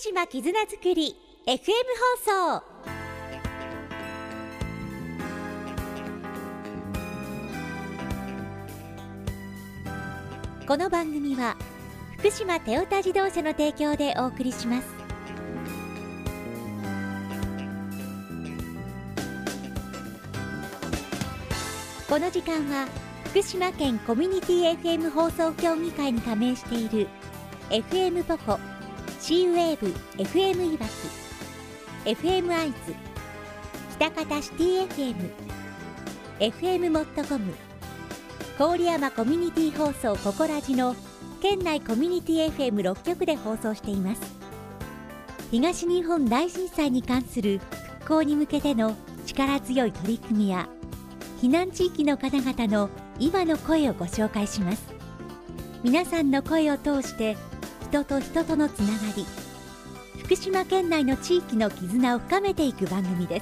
島絆づくり FM 放送。この番組は福島テオタ自動車の提供でお送りします。この時間は福島県コミュニティ FM 放送協議会に加盟している FM ポコ、シーウェーブ FM いわき、 FM アイズ、北方シティ FM、 FM モットコム、郡山コミュニティ放送ココラジの県内コミュニティ FM6 局で放送しています。東日本大震災に関する復興に向けての力強い取り組みや避難地域の方々の今の声をご紹介します。皆さんの声を通して人と人とのつながり、福島県内の地域の絆を深めていく番組です。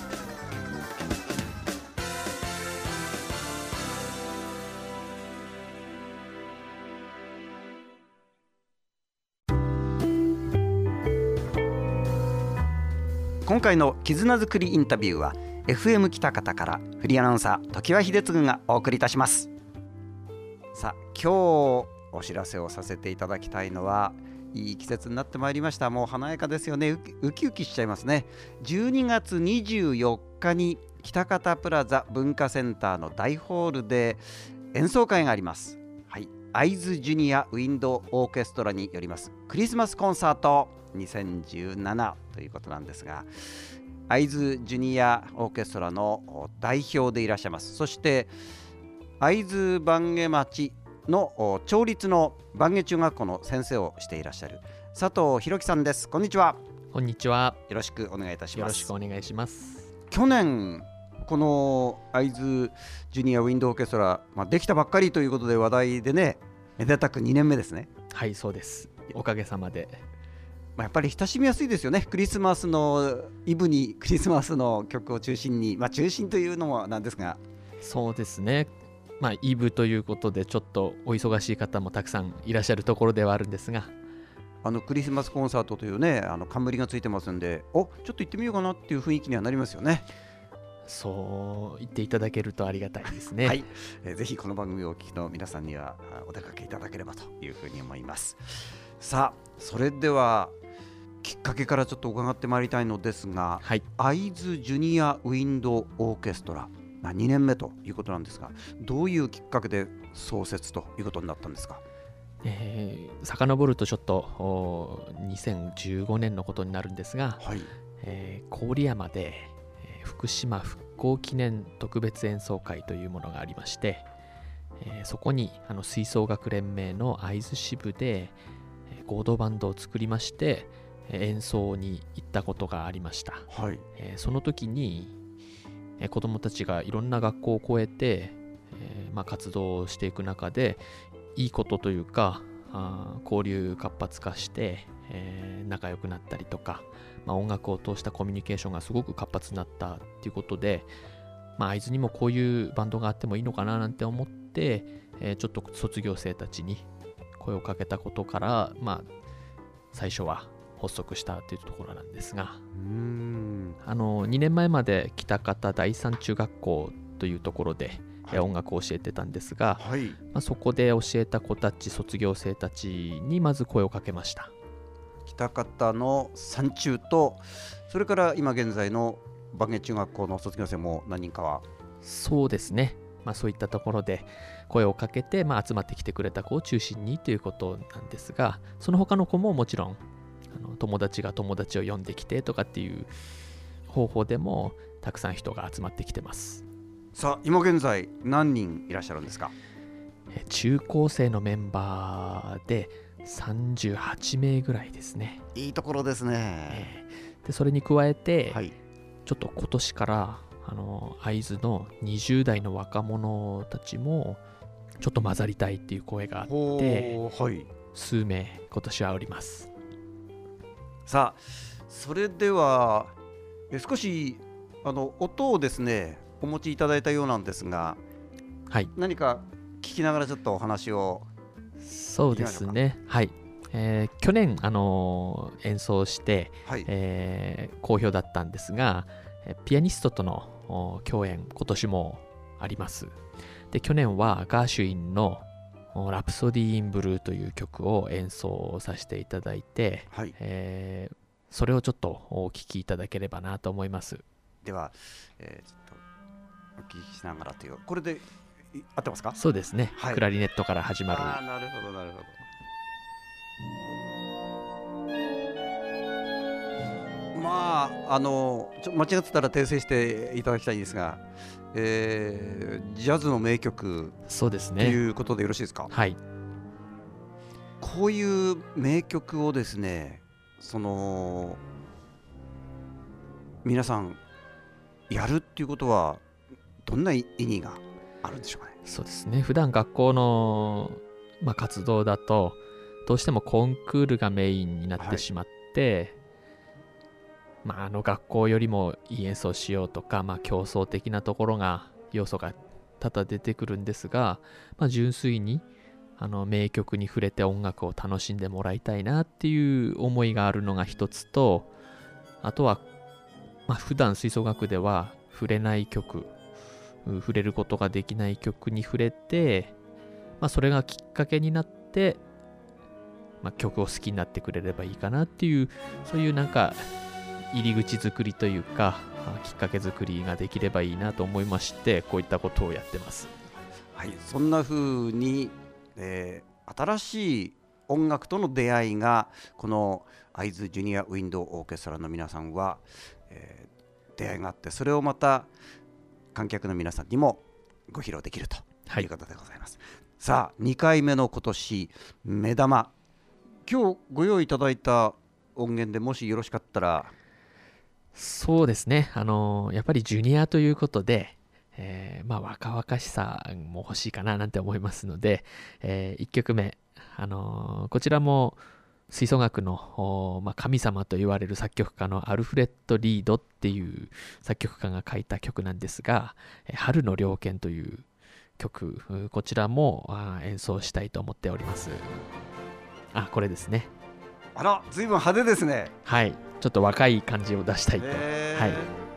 今回の絆づくりインタビューは FM 北方からフリーアナウンサー常盤秀嗣がお送りいたします。さあ、今日お知らせをさせていただきたいのは、いい季節になってまいりました。もう華やかですよね。ウキウキしちゃいますね。12月24日に北方プラザ文化センターの大ホールで演奏会があります。はい、会津ジュニアウィンドオーケストラによりますクリスマスコンサート2017ということなんですが、会津ジュニアオーケストラの代表でいらっしゃいます。そして会津坂下町の町立の坂下中学校の先生をしていらっしゃる佐藤弘樹さんです。こんにちは。 こんにちは。 よろしくお願いいたします。 よろしくお願いします。 去年この会津ジュニアウィンドオーケストラ、できたばっかりということで話題でね、めでたく2年目ですね。 はい、そうです。おかげさまで。 やっぱり親しみやすいですよね。クリスマスのイブにクリスマスの曲を中心に、中心というのもなんですが、 そうですね。イブということでちょっとお忙しい方もたくさんいらっしゃるところではあるんですが、 クリスマスコンサートというね、冠がついてますんで、ちょっと行ってみようかなっていう雰囲気にはなりますよね。 そう言っていただけるとありがたいですね。 はい、ぜひこの番組をお聞きの皆さんにはお出かけいただければというふうに思います。さあ、それではきっかけからちょっと伺ってまいりたいのですが、 はい、 会津ジュニアウィンドオーケストラ、2年目ということなんですが、どういうきっかけで創設ということになったんですか？ 遡るとちょっと2015年のことになるんですが、 はい、 郡山で福島復興記念特別演奏会というものがありまして、そこに吹奏楽連盟の会津支部で合同バンドを作りまして演奏に行ったことがありました。 はい、 その時に子どもたちがいろんな学校を越えて、活動をしていく中でいいことというか交流活発化して、仲良くなったりとか、音楽を通したコミュニケーションがすごく活発になったっていうことで、会津にもこういうバンドがあってもいいのかななんて思って、ちょっと卒業生たちに声をかけたことから、最初は発足したというところなんですが、2年前まで北方第三中学校というところで、音楽を教えてたんですが、 はい、 そこで教えた子たち、卒業生たちにまず声をかけました。 北方の三中と、それから今現在の坂下中学校の卒業生も何人かは。 そうですね、そういったところで声をかけて、集まってきてくれた子を中心にということなんですが、その他の子ももちろん友達が友達を呼んできてとかっていう方法でもたくさん人が集まってきてます。 さあ、今現在何人いらっしゃるんですか？ 中高生のメンバーで38名ぐらいですね。 いいところですね。 でそれに加えて、 はい、 ちょっと今年から会津の20代の若者たちもちょっと混ざりたいっていう声があって、 はい、 数名今年はおります。 さあ、それでは少し音をですねお持ちいただいたようなんですが、 はい、 何か聞きながらちょっとお話を。 そうですね、はい、 去年、演奏して、 はい、 好評だったんですが、ピアニストとの共演今年もあります。で、去年はガーシュインのラプソディー・イン・ブルーという曲を演奏させていただいて、 はい、 それをちょっとお聴きいただければなと思います。では、ちょっとお聞きしながらという、これで合ってますか？ そうですね、 はい、 クラリネットから始まる。 なるほどなるほど。まあ間違ってたら訂正していただきたいんですが、ジャズの名曲そうですねということでよろしいですか？ はい。 こういう名曲をですね、皆さんやるっていうことはどんな意味があるんでしょうかね？ そうですね、普段学校の、活動だとどうしてもコンクールがメインになってしまって、学校よりもいい演奏しようとか、競争的なところが要素が多々出てくるんですが、純粋に名曲に触れて音楽を楽しんでもらいたいなっていう思いがあるのが一つと、あとは、普段吹奏楽では触れない曲、触れることができない曲に触れて、それがきっかけになって、曲を好きになってくれればいいかなっていう、そういう入り口作りというかきっかけ作りができればいいなと思いまして、こういったことをやってます。 はい、そんな風に、新しい音楽との出会いがこの会津ジュニアウィンドオーケストラの皆さんは、出会いがあって、それをまた観客の皆さんにもご披露できるということでございます。さあ2回目の今年目玉、今日ご用意いただいた音源でもしよろしかったら。 そうですね、やっぱりジュニアということで、若々しさも欲しいかななんて思いますので、1曲目、こちらも吹奏楽の、神様と言われる作曲家のアルフレッド・リードっていう作曲家が書いた曲なんですが、春の猟犬という曲、こちらも演奏したいと思っております。これですね。 あら、随分派手ですね。 はい、ちょっと若い感じを出したいと。はい。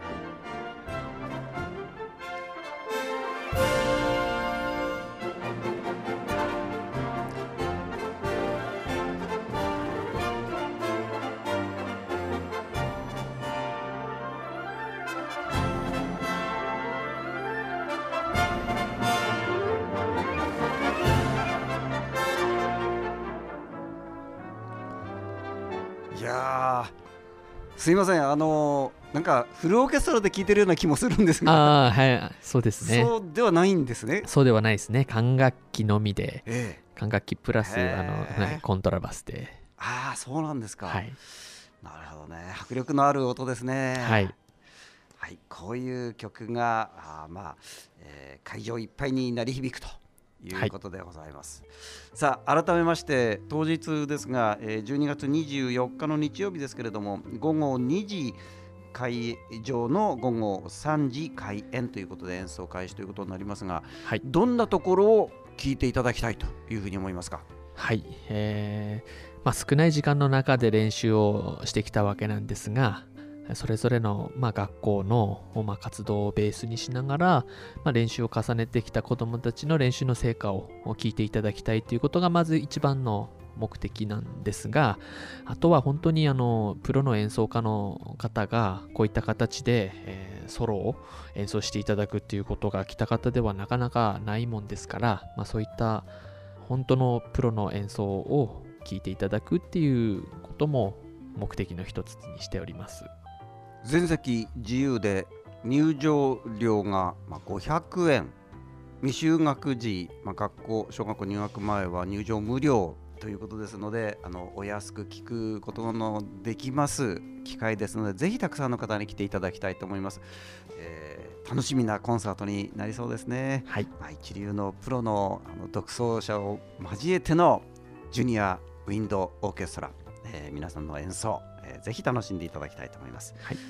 いやすいません、なんかフルオーケストラで聴いてるような気もするんですが、 はい、そうですね。 そうではないんですね。 そうではないですね。管楽器のみで、管楽器プラスコントラバスで。 そうなんですか。 はい、 なるほどね。迫力のある音ですね。 はい、 はい、こういう曲が会場いっぱいに鳴り響くということでございます。さあ改めまして当日ですが、12月24日の日曜日ですけれども、午後2時会場の午後3時開演ということで演奏開始ということになりますが、どんなところを聴いていただきたいというふうに思いますか？ はい、少ない時間の中で練習をしてきたわけなんですが、それぞれの、学校の、活動をベースにしながら、練習を重ねてきた子どもたちの練習の成果を聞いていただきたいということがまず一番の目的なんですが、あとは本当にプロの演奏家の方がこういった形で、ソロを演奏していただくっていうことが北方ではなかなかないもんですから、そういった本当のプロの演奏を聴いていただくっていうことも目的の一つにしております。 全席自由で入場料が500円、未就学児、学校小学校入学前は入場無料ということですので、お安く聞くことのできます機会ですので、ぜひたくさんの方に来ていただきたいと思います。楽しみなコンサートになりそうですね。 はい、 一流のプロの独奏者を交えてのジュニアウィンドオーケストラ、皆さんの演奏、ぜひ楽しんでいただきたいと思います。 はい、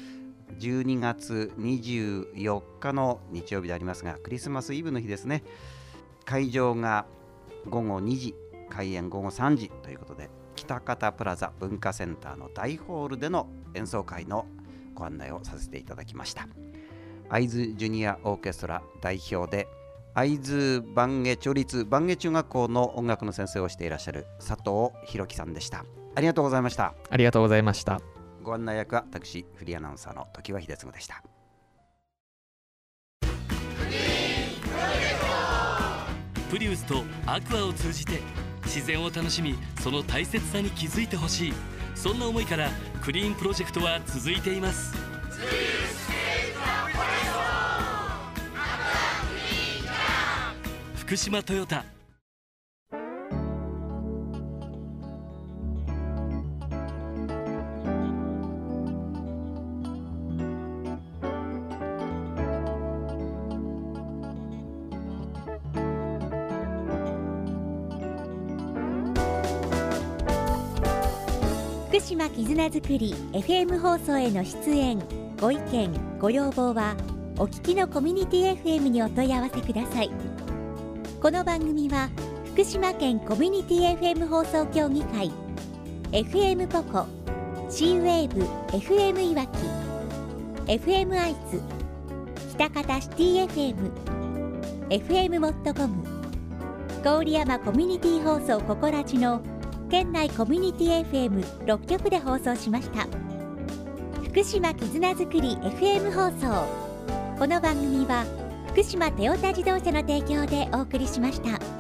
12月24日の日曜日でありますが、クリスマスイブの日ですね。会場が午後2時開演午後3時ということで、来北方プラザ文化センターの大ホールでの演奏会のご案内をさせていただきました。会津ジュニアオーケストラ代表で会津坂下町立坂下中学校の音楽の先生をしていらっしゃる佐藤弘樹さんでした。ありがとうございました。 ありがとうございました。 ご案内役は私フリーアナウンサーの常盤秀嗣でした。 プリウスとアクアを通じて自然を楽しみ、その大切さに気づいてほしい、そんな思いからクリーンプロジェクトは続いています。福島トヨタ。 福島絆づくり FM 放送への出演ご意見ご要望はお聞きのコミュニティ FM にお問い合わせください。この番組は福島県コミュニティ FM 放送協議会 FM ポコ C-WAVE FM いわき FM 愛知北方シティ FM FM モットコム郡山コミュニティ放送ココラジの県内コミュニティ FM6 局で放送しました。福島絆づくり FM 放送。この番組は福島トヨタ自動車の提供でお送りしました。